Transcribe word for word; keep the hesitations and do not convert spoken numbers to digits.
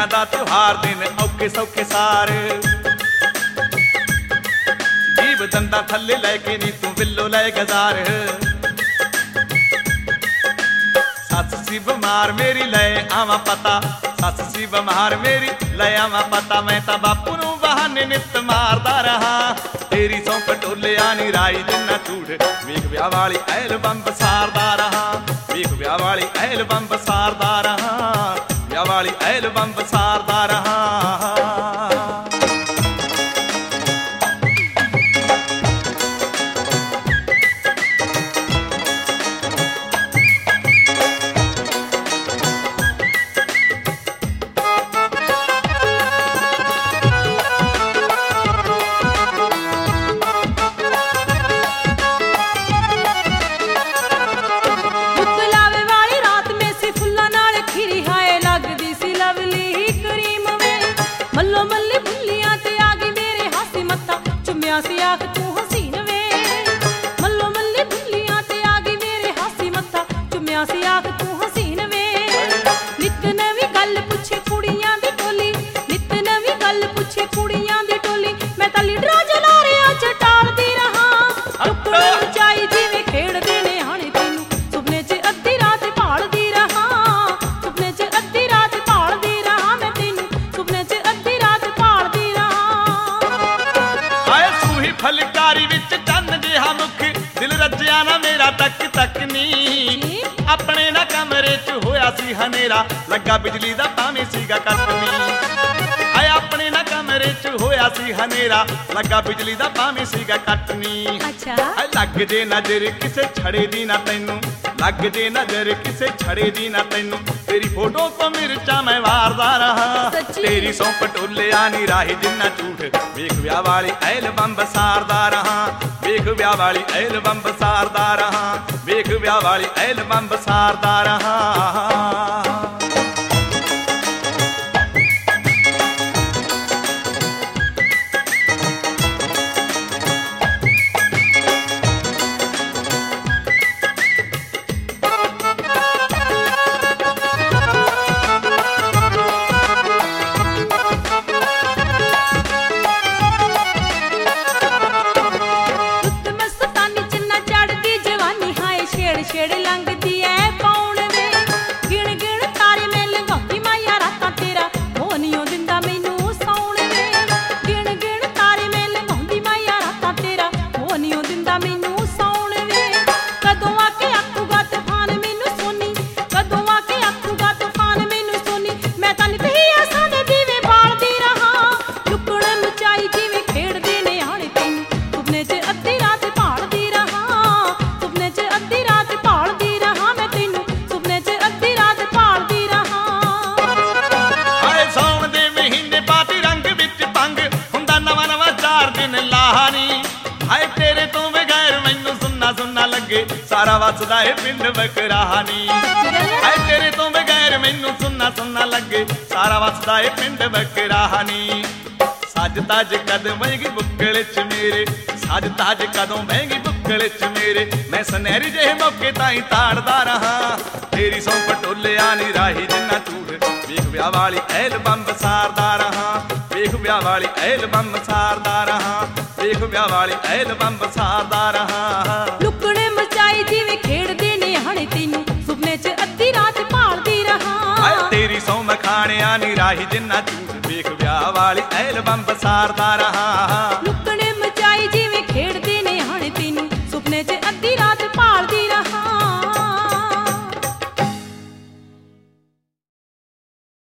ਖੁਸ਼ੀਆਂ ਦਾ ਤਿਉਹਾਰ ਦਿਨ ਔਖੇ ਸੌਖੇ ਸਾਰ ਜੀਭ ਦੰਦਾਂ ਥੱਲੇ ਲੈ ਕੇ ਨੀ ਤੂੰ ਬਿੱਲੋ ਲੈ ਗਜ਼ਾਰ ਸੱਸ ਸੀ ਬਿਮਾਰ ਮੇਰੀ ਲੈ ਆਵਾਂ ਪਤਾ ਸੱਸ ਸੀ ਬਿਮਾਰ ਮੇਰੀ ਲੈ ਆਵਾਂ ਪਤਾ ਮੈਂ ਤਾਂ ਬਾਪੂ ਨੂੰ ਬਹਾਨੇ ਨਿੱਤ ਮਾਰਦਾ ਰਹਾ ਤੇਰੀ ਸੌਂ ਪਟੋਲਿਆ ਨੀ ਰਾਈ ਜਿੰਨਾ ਝੂਠ ਵੇਖ ਵਿਆਹ ਵਾਲੀ ਐਲਬਮ ਬਸਾਰਦਾ ਰਹਾ ਵੇਖ ਵਿਆਹ ਵਾਲੀ ਐਲਬਮ ਬਸਾਰਦਾ ਰਹਾ ਵਿਆਹ ਵਾਲੀ ਐਲਬਮ ਬਸਾਰਦਾ ਰਹਾ ਸੀ ਆਖ ਤੂੰ ਹਸੀਨ ਵੇ ਮੱਲੋ ਮੱਲੀ ਬੁੱਲੀਆਂ ਤੇ ਆ ਗਈ ਮੇਰੇ ਹਾਸੀ ਮੱਥਾ ਚੁੰਮਿਆ ਸੀ ਆਖ ਤੂੰ ਹਸੀਨ ਵੇ ਨਿੱਤ ਨਵੀਂ ਗੱਲ ਪੁੱਛੇ ਕੁੜੀਆਂ ਦੀ ਟੋਲੀ ਨਿੱਤ ਨਵੀਂ ਗੱਲ ਪੁੱਛੇ ਕੁੜੀਆਂ ਦੀ ਟੋਲੀ ਮੈਂ ਤਾਂ ਲੀਡਰਾਂ ਜਲਾਰਿਆਂ ਚ ਟਾਲਦੀ ਰਹਾ ਟੁੱਕੜ ਉਚਾਈ ਜਿਵੇਂ ਖੇਡਦੇ ਨੇ ਹਾਣੇ ਤੈਨੂੰ ਸੁਪਨੇ ਚ ਅੱਧੀ ਰਾਤ ਭਾਲਦੀ ਰਹਾ ਸੁਪਨੇ ਚ ਅੱਧੀ ਰਾਤ ਭਾਲਦੀ ਰਹਾ ਮੈਂ ਤੈਨੂੰ ਸੁਪਨੇ ਚ ਅੱਧੀ ਰਾਤ ਭਾਲਦੀ ਰਹਾ ਫਲਕਾਰੀ ਵਿੱਚ ਚੰਨ ਜਿਹਾ ਮੁਖ ਦਿਲ ਰੱਜਿਆ ਨਾ ਮੇਰਾ ਤੱਕ ਤੱਕ ਨੀ ਆਪਣੇ ਨਾ ਕਮਰੇ ਚ ਹੋਇਆ ਸੀ ਹਨੇਰਾ ਲੱਗਾ ਬਿਜਲੀ ਦਾ ਭਾਵੇਂ ਸੀਗਾ ਕੱਟ ਨੀ ਆਏ ਆਪਣੇ ਨਾ ਕਮਰੇ ਚ ਹੋਇਆ ਸੀ ਹਨੇਰਾ ਲੱਗਾ ਬਿਜਲੀ ਦਾ ਭਾਵੇਂ ਸੀਗਾ ਕੱਟ ਨੀ ਅੱਛਾ ਲੱਗ ਜੇ ਨਜ਼ਰ ਕਿਸੇ ਛੜੇ ਦੀ ਨਾ ਤੈਨੂੰ ਲੱਗ ਜੇ ਨਜ਼ਰ ਕਿਸੇ ਛੜੇ ਦੀ ਨਾ ਤੈਨੂੰ ਤੇਰੀ ਫੋਟੋ ਤੋਂ ਮਿਰਚਾਂ ਮੈਂ ਵਾਰਦਾ ਰਹਾ ਤੇਰੀ ਸੌਂ ਪਟੋਲਿਆ ਨੀ ਰਾਹੀ ਜਿੰਨਾ ਝੂਠ ਵੇਖ ਵਿਆਹ ਵਾਲੀ ਐਲਬਮ ਬਸਾਰਦਾ ਰਹਾ ਵੇਖ ਵਿਆਹ ਵਾਲੀ ਐਲਬਮ ਬਸਾਰਦਾ ਰਹਾ ਵੇਖ ਵਿਆਹ ਵਾਲੀ ਐਲਬਮ ਬਸਾਰਦਾ ਰਹਾ ਛੇੜ ਲੰਘਦੀ ਐ ਕੌਣ ਵੇ ਗਿਣ ਗਿਣ ਤਾਰੇ ਮੈਂ ਲੰਘਾਉਂਦੀ ਮਾਇਆ ਰਾਤਾਂ ਤੇਰਾ ਮੋਹਨੀਓ ਦਿੰਦਾ ਮੈਨੂੰ ਸੌਣ ਵੇ ਗਿਣ ਗਿਣ ਤਾਰੇ ਮੈਂ ਲੰਘਾਉਂਦੀ ਮਾਇਆ ਰਾਤਾਂ ਤੇਰਾ ਮੋਹਨੀਓ ਦਿੰਦਾ ਮੈਨੂੰ ਸੌਣ ਵੇ ਕਦੋਂ ਆ ਕੇ ਆਖੂਗਾ ਤੂਫਾਨ ਮੈਨੂੰ ਸੋਨੀ ਕਦੋਂ ਆ ਕੇ ਆਖੂਗਾ ਤੂਫਾਨ ਮੈਨੂੰ ਸੋਨੀ ਮੈਂ ਤਾਂ ਨਿਤ ਹੀ ਆਸਾਂ ਦੇ ਦੀਵੇ ਬਾਲਦੀ ਰਹਾ ਲੁਕਣ ਮਚਾਈ ਜਿਵੇਂ ਖੇਡਦੇ ਨੇ ਹਾਣੇ ਤੈਨੂੰ ਸੁਪਨੇ 'ਚ ਅੱਧੀ ਰਾਤ ਭਾਲਦੀ ਰਹਾ ਸੁਪਨੇ 'ਚ ਅੱਧੀ ਰਾਤ ਹਾਏ ਤੇਰੇ ਤੋਂ ਬਗੈਰ ਮੈਨੂੰ ਸੁੰਨਾ ਸੁੰਨਾ ਲੱਗੇ ਸਾਰਾ ਵਸਦਾ ਏ ਪਿੰਡ ਬਕਰਾਹਨੀ ਹਾਏ ਤੇਰੇ ਤੋਂ ਬਗੈਰ ਮੈਨੂੰ ਸੁੰਨਾ ਸੁੰਨਾ ਲੱਗੇ ਸਾਰਾ ਵਸਦਾ ਏ ਪਿੰਡ ਬਕਰਾਹਨੀ ਸੱਜ ਤੱਜ ਕਦੋਂ ਬਹਿਗੀ ਬੁੱਕਲ ਚ ਮੇਰੇ ਸੱਜ ਤੱਜ ਕਦੋਂ ਬਹਿਗੀ ਬੁੱਕਲ ਚ ਮੇਰੇ ਮੈਂ ਸੁਨਹਿਰੀ ਜਿਹੇ ਮੌਕੇ ਤਾਈਂ ਤਾੜਦਾ ਰਹਾ ਤੇਰੀ ਸੌਂ ਪਟੋਲਿਆ ਨੀ ਰਾਹੀ ਜਿੰਨਾ ਝੂਠ ਵੇਖ ਵਿਆਹ ਵਾਲੀ ਐਲਬਮ ਬਸਾਰਦਾ ਰਹਾ ਵੇਖ ਵਿਆਹ ਵਾਲੀ ਐਲਬਮ ਬਸਾਰਦਾ ਰਹਾ ਵੇਖ ਵਿਆਹ ਵਾਲੀ ਐਲਬਮ ਬਸਾਰਦਾ ਰਹਾ ਲੁਕਣ ਮਚਾਈ ਜਿਵੇਂ ਖੇਡਦੇ ਨੇ ਹਾਣੇ ਤੈਨੂੰ ਸੁਪਨੇ 'ਚ ਅੱਧੀ ਰਾਤ ਭਾਲਦੀ ਰਹਾ ਹਾਏ ਤੇਰੀ ਸੌਂ ਮਖਾਣਿਆ ਨੀ ਰਾਹੀ ਜਿੰਨਾ ਝੂਠ ਵੇਖ ਵਿਆਹ ਵਾਲੀ ਐਲਬਮ ਬਸਾਰਦਾ ਰਹਾ